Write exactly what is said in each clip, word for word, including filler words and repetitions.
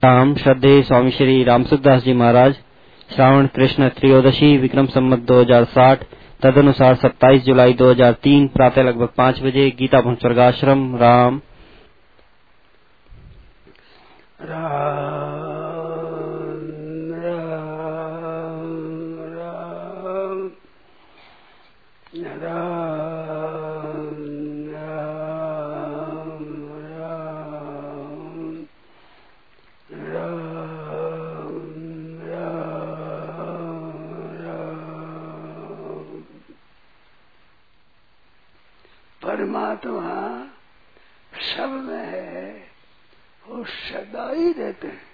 राम श्रद्धेय स्वामी श्री रामसुखदास जी महाराज। श्रावण कृष्ण त्रयोदशी विक्रम संवत दो हजार साठ तदनुसार सत्ताईस जुलाई दो हजार तीन प्रातः लगभग पाँच बजे गीता भवन स्वर्गाश्रम। राम राम राम राम परमात्मा सब में है, वो सदा ही रहते हैं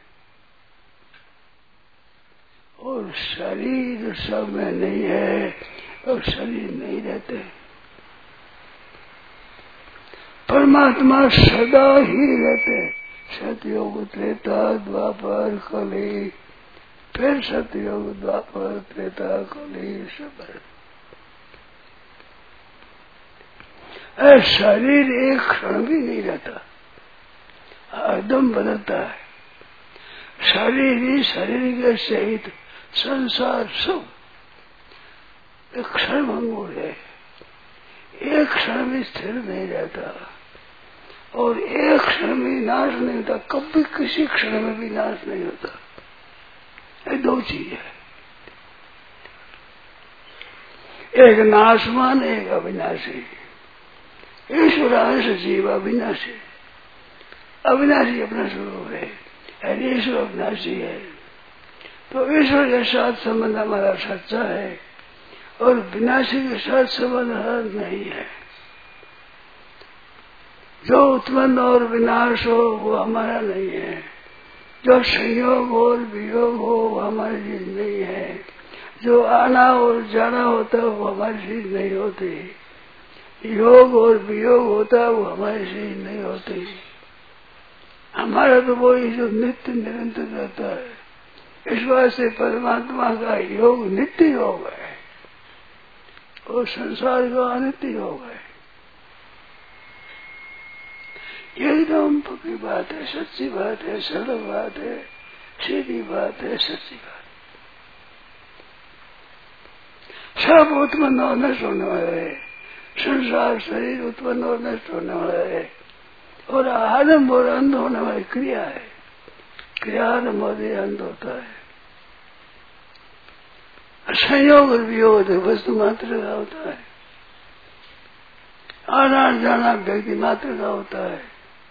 और शरीर सब में नहीं है और शरीर नहीं रहते। परमात्मा सदा ही रहते, सतयुग त्रेता द्वापर कली, फिर सतयुग द्वापर त्रेता कली सब। शरीर एक क्षण भी नहीं रहता, हरदम बदलता है। शरीर ही शरीर के सहित संसार सब एक क्षण भंगुर है, एक क्षण भी स्थिर नहीं रहता और एक क्षण भी नाश नहीं होता, कभी किसी क्षण में भी नाश नहीं होता। ये दो चीज है, एक नाशवान एक अविनाशी। ईश्वरांश जीव अविनाशी, अविनाशी अपना स्वरूप है और ईश्वर अविनाशी है। तो ईश्वर के साथ संबंध हमारा सच्चा है और विनाशी के साथ संबंध नहीं है। जो उत्पन्न और विनाश हो वो हमारा नहीं है, जो संयोग और वियोग हो वो हमारी चीज नहीं है, जो आना और जाना होता है वो हमारी चीज नहीं होती, योग और वियोग होता है वो हमारी चीज नहीं होती। हमारा तो वही जो नित्य निरंतर रहता है। इस बात से परमात्मा का योग नित्य योग है और संसार का अनित्य योग है। एकदम पक्की बात है, सच्ची बात है, सरल बात है, सीधी बात है, सच्ची बात। सब उत्पन्न और नष्ट होने वाले है, संसार शरीर उत्पन्न और नष्ट होने वाला है और आरंभ और अंत होने वाली क्रिया है। क्रिया आरंभ होती अंत होता है, संयोग और वियोग वस्तु मात्र का होता है, आना जाना व्यक्ति मात्र का होता है।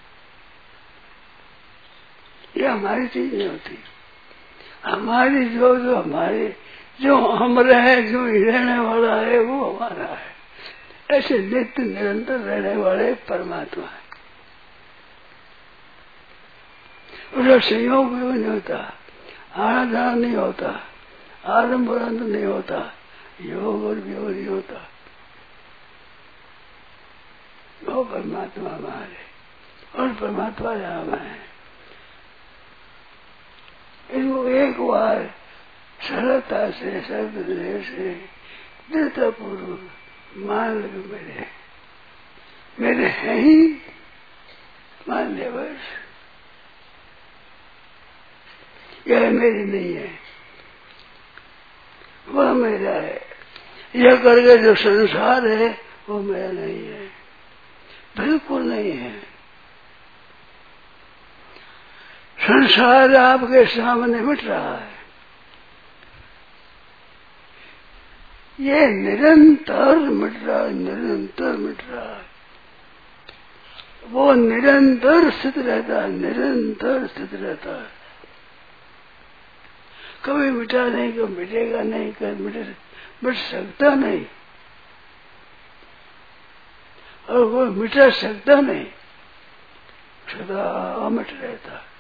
ये हमारी चीज नहीं होती। हमारी जो जो हमारे जो हम रहे, जो रहने वाला है वो हमारा है। ऐसे नित्य निरंतर रहने वाले परमात्मा है, उसका संयोग भी नहीं होता, आना जाना नहीं होता, आरंभ और अंत नहीं होता, योग और वियोग नहीं होता। वो परमात्मा हमारे और परमात्मा राम है। इसको एक बार सरलता से शब्द से दृढ़ता पूर्वक मान लो, मेरे मेरे है ही मान ले बस। यह मेरी नहीं है, वह मेरा है। यह करके जो संसार है वो मेरा नहीं है, बिल्कुल नहीं है। संसार आपके सामने मिट रहा है, ये निरंतर मिट रहा है, निरंतर मिट रहा है। वो निरंतर स्थित रहता है, निरंतर स्थित रहता है, कभी मिटा नहीं, कभी मिटेगा नहीं, कभी मिट मिट सकता नहीं और वो मिटा सकता नहीं, सदा अमिट रहता है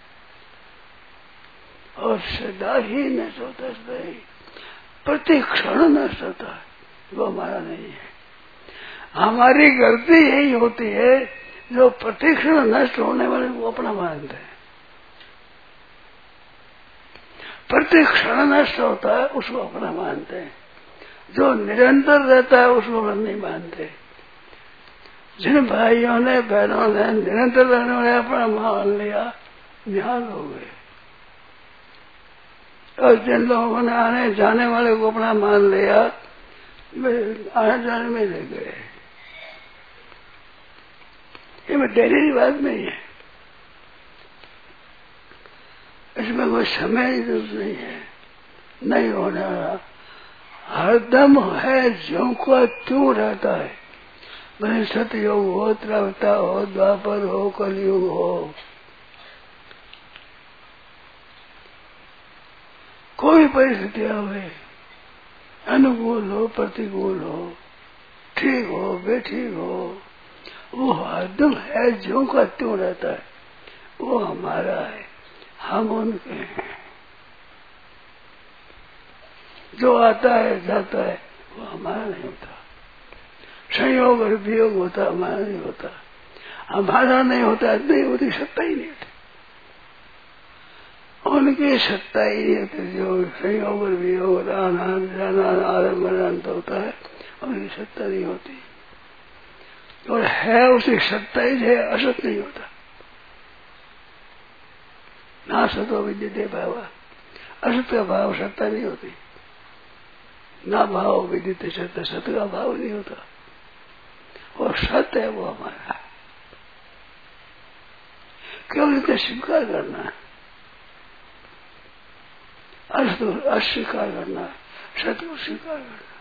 और सदा ही नष्ट होता, सदा ही प्रति क्षण नष्ट होता है। वो हमारा नहीं है। हमारी गलती यही होती है जो प्रति क्षण नष्ट होने वाले को अपना मानते हैं। प्रति क्षण नष्ट होता है उसको अपना मानते हैं, जो निरंतर रहता है उसको हम नहीं मानते। जिन भाइयों ने बहनों ने निरंतर रहने वाले अपना मान लिया निहाल हो गए। और जिन लोगों ने आने जाने वाले को अपना मान लिया, वे आने जाने में ले गए। ये में डेली बात नहीं है, इसमें कोई समय की जरूरत नहीं है, नहीं होने वाला हरदम है, ज्यों का त्यों रहता है। भले सतयुग हो, त्रेता हो, द्वापर हो, कलयुग हो, कोई परिस्थिति आवे, अनुकूल हो प्रतिकूल हो, ठीक हो बेठीक हो, वो हरदम है, ज्यों का त्यों रहता है। वो हमारा है, हम उनके हैं। जो आता है जाता है वो हमारा नहीं होता। संयोग और वियोग होता, हमारा नहीं होता। हमारा नहीं होता, नहीं होती, सत्ता ही नहीं होती। उनकी सत्ता ही नहीं होती। जो संयोग और वियोग, आना जाना, आरंभ अंत होता है, उनकी सत्ता नहीं होती। और है उसी सत्ता ही है, असत नहीं होता। ना सतो विद्यते भाव, असत का भाव सत्ता नहीं होती। ना भाव विदित सत्य, सत्य का भाव नहीं होता। और सत्य है वो हमारा, केवल इतना स्वीकार करना है। अर्थ अस्वीकार करना है, सत्य को स्वीकार करना।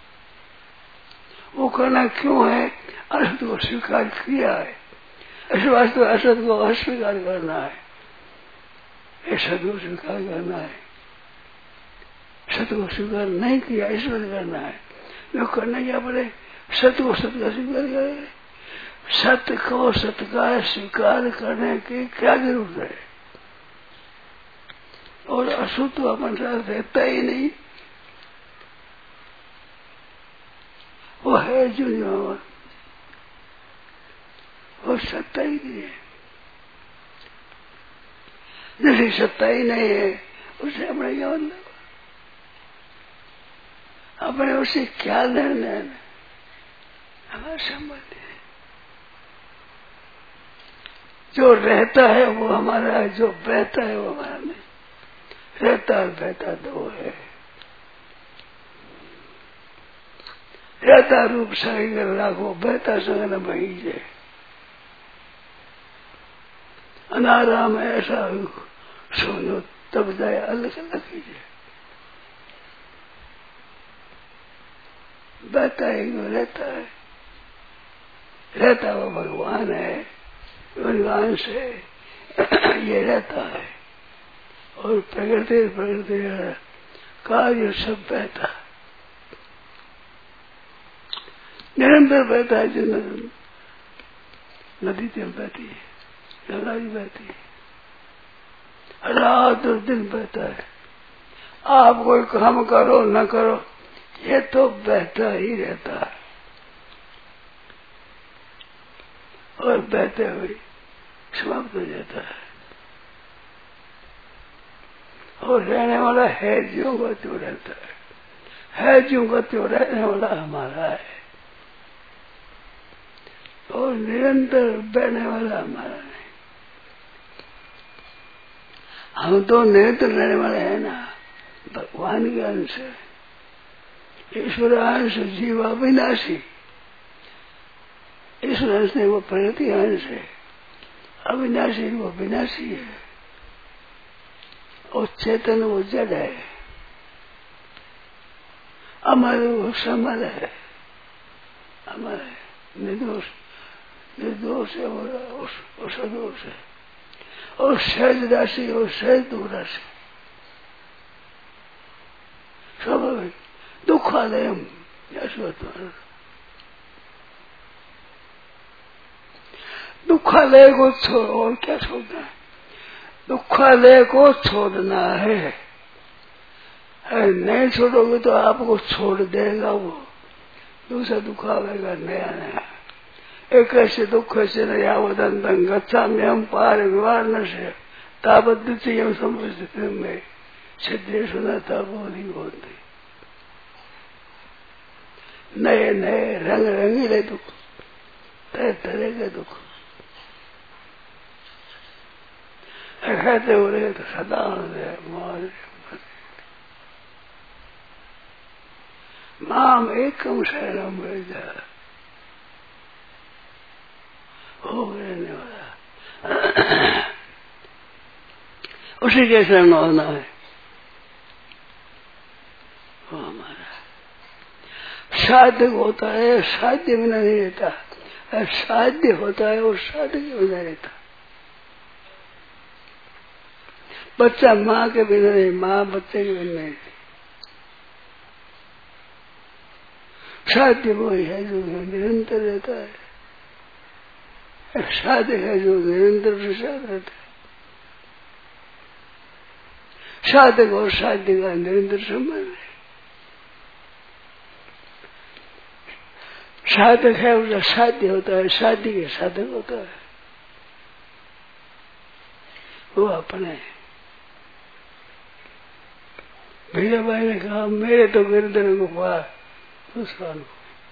वो करना क्यों है? अर्थ को स्वीकार किया है, इस वास्तव असत को अस्वीकार करना है, ये सत्य को स्वीकार करना है। सत्य को स्वीकार नहीं किया, ईश्वर करना है। वो करना क्या पड़े? सत्य को सत्य का स्वीकार करे। सत्य को सत्य का स्वीकार करने की क्या जरूरत है? और अशुद्ध तो अपन साथ रहता ही नहीं, वो है जो वो सत्ता ही नहीं है। जैसे सत्ता ही नहीं है, उसे अपने क्या मतलब? अपने उसे क्या लेना है? हमारा संबंध है। जो रहता है वो हमारा है, जो बहता है वो हमारा नहीं। रहता और बहता दो है। रहता रूप संग राखो, बहता संग न बहीजे। अनाराम ऐसा सोनो तब जाए अलग अलग कीजिए। बहता है वो रहता है, रहता वो भगवान है, भगवान से ये रहता है। और प्रकृति प्रकृति कार्य सब बहता, निरंतर बहता है। जो नदी तो बहती है, गंगा जी बहती है, रात और दिन बहता है। आप कोई काम करो न करो, ये तो बहता ही रहता है। और बहते हुए समाप्त हो जाता है। और रहने वाला है ज्यों का त्यों रहता है, है ज्यों का त्यों रहने वाला हमारा है। और निरंतर बहने वाला हमारा नहीं। हम तो निरंतर रहने वाले हैं ना, भगवान के अंश है। ईश्वर अंश, जीव अविनाशी। ईश्वर अंश नहीं, वो प्रकृति अंश है। अविनाशी वो विनाशी है। और चेतन वो जड़ है। अमर वो समर है, अमर है, निर्दोष निर्दोष है और सदोष है। और सहज राशि और सहज दो राशि स्वाभाविक। दुखालयम दुखालय को छोड़ो, और क्या छोड़ना है? दुखालय को छोड़ना है। नहीं छोड़ोगे तो आपको छोड़ देगा वो, दूसरा दुख आवेगा नया नया। एक ऐसे दुख से नया वदंतम गच्छामि हम पार विवार न से ताबद्धियम समस्थिति में सिद्धि सुनता बोधी होती। नए नए रंग रंगीले दुख, तरह तरह के दुख। कहते हो रहे तो सदा आनंद है। मौज माम एकम शरणम व्रज हो रहने वाला उसी के शरण होना है वो हमारा साध्य होता है, साध्य बिना नहीं रहता, साध्य होता है और साध्य के बिना रहता। बच्चा माँ के बिना नहीं, माँ बच्चे के बिना नहीं। साध्य वही है जो निरंतर रहता है, साध्य है जो निरंतर प्रसाद रहता है। साधक और साध्य का निरंतर संबंध है। साधक है उसका साध्य होता है, साध्य के साधक होता है, वो अपने। भैया भाई ने कहा मेरे तो गिरधर गोपाल उसवान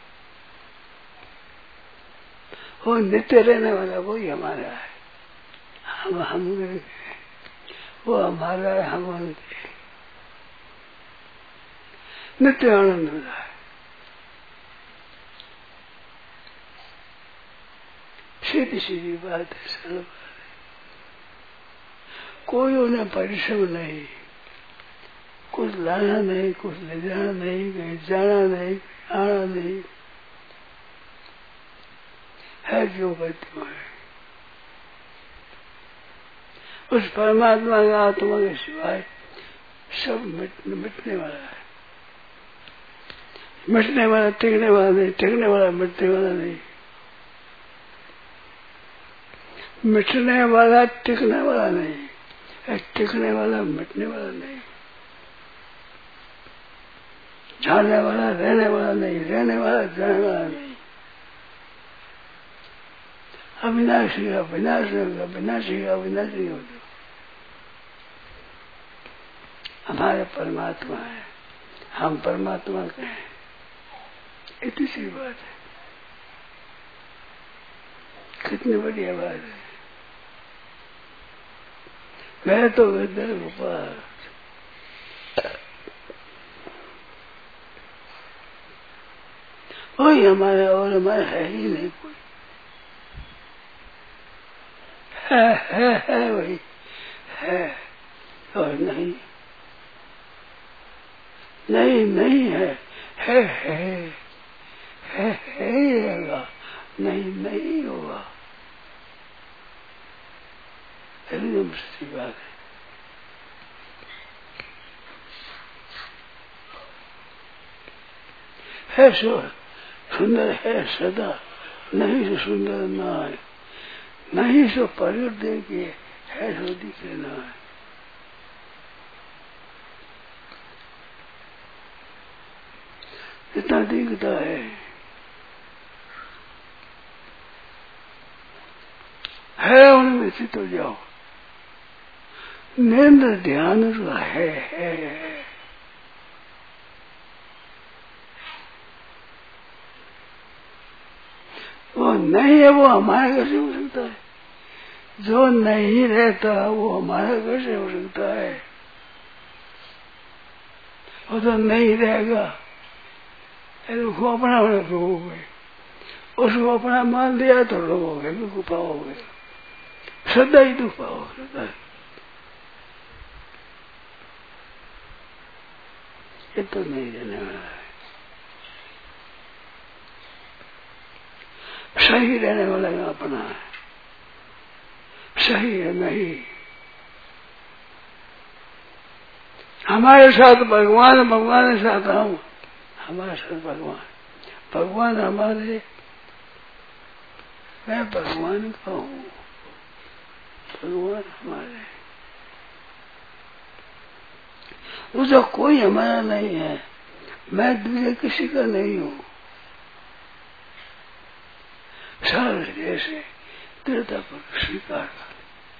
वो नित्य रहने वाला वही हमारा है। हम हम वो हमारा है, हम उनके नित्य आनंद हो रहा है। सीधी सीधी बात है, सरल बात है। कोई उन्हें परिश्रम नहीं, कुछ लाना नहीं, कुछ ले जाना नहीं, कहीं जाना नहीं, आना नहीं, है जो गति है उस परमात्मा का आत्मा के सिवाय सब मिट, मिटने वाला है। मिटने वाला टिकने वाला नहीं, टिकने वाला मिटने वाला नहीं, मिटने वाला टिकने वाला नहीं, टिकने वाला मिटने वाला नहीं, जाने वाला रहने वाला नहीं, रहने वाला जाने वाला नहीं। अविनाशी का विनाश होगा, विनाशी का विनाशी होगा। हमारे परमात्मा है, हम परमात्मा के हैं, इतनी सी बात है। कितनी बढ़िया बात है। मैं तो गिरधर गोपाल वही हमारा, और हमारा है ही नहीं कोई। है है है वही है और नहीं नहीं नहीं है, है है है है रहेगा, नहीं नहीं होगा। एकदम सच्ची बात है। है सो सुंदर है सदा, नहीं सो सुंदर ना है, नहीं सो प्रगट दे के है सो दिखे ना है। इतना दिखता है, है उनमें चित हो जाओ। निरंतर ध्यान जो है, है, है। वो नहीं है, वो हमारे कैसे हो सकता है? जो नहीं रहता वो हमारा कैसे हो सकता है? वो तो नहीं रहेगा, उसको अपना रोगोगे, उसको अपना मान दिया तो रोगोगे, दुख पाओगे, सदा ही दुख पाओगे, सदा ही। ये तो नहीं रहने वाला है। सही रहने वाला का अपना है, सही है नहीं। हमारे साथ भगवान, भगवान के साथ हम, हमारे साथ भगवान, भगवान हमारे, मैं भगवान का हूँ, भगवान हमारे। उसका कोई हमारा नहीं है, मैं दूसरे किसी का नहीं हूँ। सारे जैसे दृढ़ता पर स्वीकार कर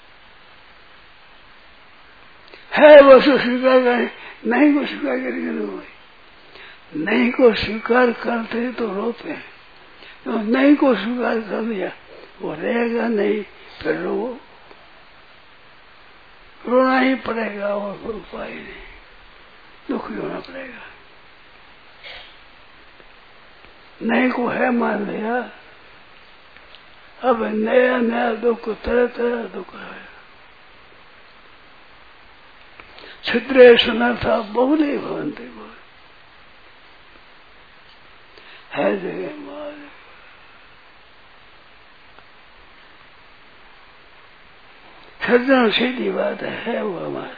है, वो सो स्वीकार करें, नहीं को स्वीकार करेंगे लोग, नहीं को स्वीकार करते तो रोते हैं, तो नहीं को स्वीकार कर दिया वो रहेगा नहीं, फिर रो। रोना ही पड़ेगा और कोई उपाय नहीं, दुखी होना पड़ेगा। नहीं को है मान लिया, अब नया नया दुख, तरह तरह दुख है। छिद्रे सुनर्था बहुले भवन्ति है जगह मार। सज्जन सीधी बात है वो हमारा।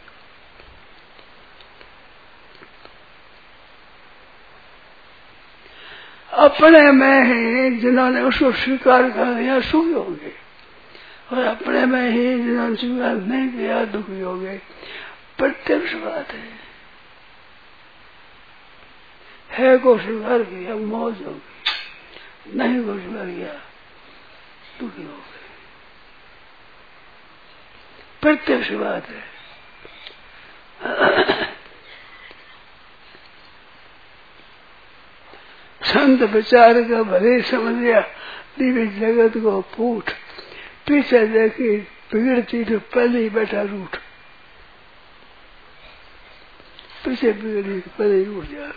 अपने में ही जिन्होंने उसको स्वीकार कर लिया सुखी होंगे, और अपने में ही जिन्होंने स्वीकार नहीं किया दुखी होंगे। प्रत्यक्ष बात है, है को स्वीकार किया मौज होगी, नहीं को स्वीकार किया दुखी हो गए। प्रत्यक्ष बात है। संत विचार का भले समझ लिया, दिव्य जगत को पूठ, पीछे देखी बिगड़ती तो पहले ही बैठा रूठ, पीछे बिगड़ी तो पहले ही उठ जा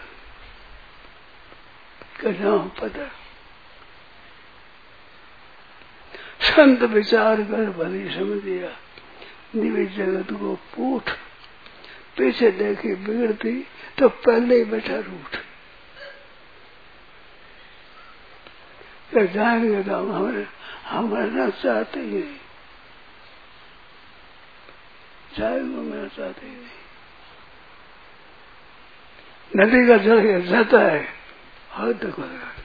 कहा पता। संत विचार कर भली समझ दिया, दिव्य जगत को पूठ, पीछे देखी बिगड़ती तो पहले ही बैठा रूठ। तो जाएंगे तो हम हमें हम रहना चाहते ही नहीं, जाएंगे मेरा चाहते ही नहीं। नदी का जल के जाता है और देखो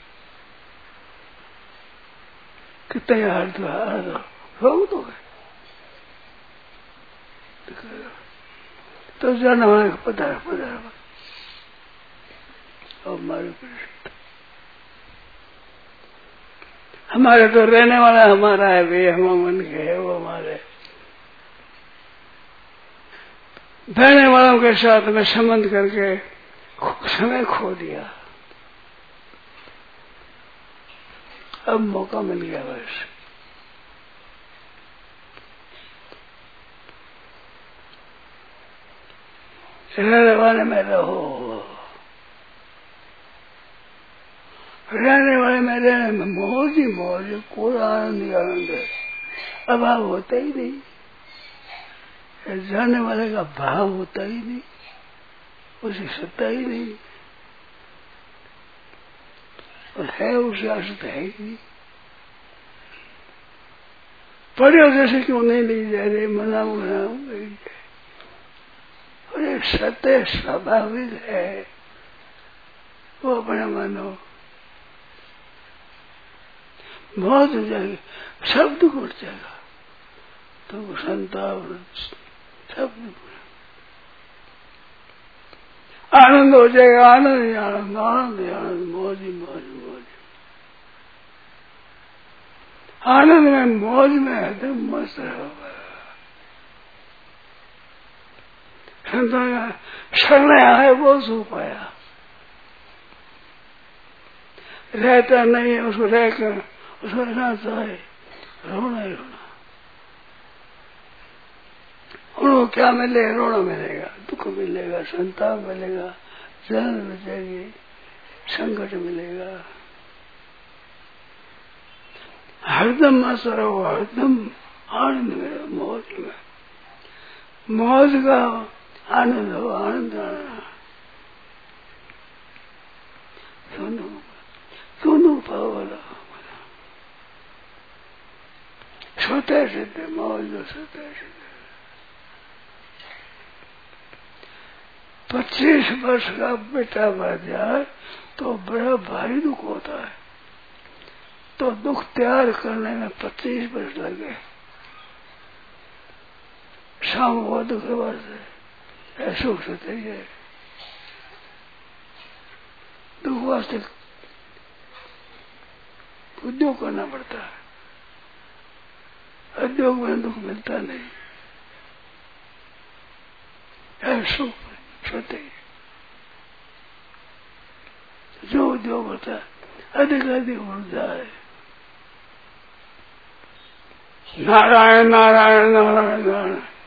कितने हर रोक दो तो जाना वाले को पता है पता है। और हमारे हमारे तो रहने वाला हमारा है वे, हम मन के है वो हमारे। रहने वालों के साथ में संबंध करके समय खो दिया, अब मौका मिल गया बस। रहने वाले में रहो, रहने वाले में रहने में मौज ही मौज, कोई आनंद ही आनंद है, अभाव होता ही नहीं। जाने वाले का भाव होता ही नहीं, उसे सत्ता ही नहीं, और है उसे आसत है ही नहीं। पढ़े जैसे क्यों नहीं ली जा रहे, मना मना और एक सत्य स्वाभाविक है, वो अपना मानो बहुत हो जाएगी, सब दुख उठ जाएगा, तो संताप सब आनंद हो जाएगा, आनंद ही आनंद, आनंद ही आनंद, मौज ही मौज, मौज आनंद में मौज में एकदम मस्त होगा। संतों का शरण आए वो सुख पाया, रहता नहीं है उसको रहकर उसको रहना चाहे, रोना ही रोना। उनको क्या मिले, रोना मिलेगा, दुख मिलेगा, संताप मिलेगा, जलन मिलेगी, संकट मिलेगा। हरदम मस्त रहो, हरदम आनंद में, मौज में, मौज का आनंद हो, आनंद आना। सुनो सुनो पावला सोते सोते मौज सोते सोते। पच्चीस वर्ष का बेटा मर जाए तो बड़ा भारी दुख होता है, तो दुख तैयार करने में पच्चीस वर्ष लगे। शाम को दुख वर्ष है, सुख से ही है। दुख वास्ते उद्योग करना पड़ता है, उद्योग में दुख मिलता नहीं है, सुख सोते ही जो उद्योग होता है अधिक अधिक उड़ जाए। नारायण नारायण नारायण नारायण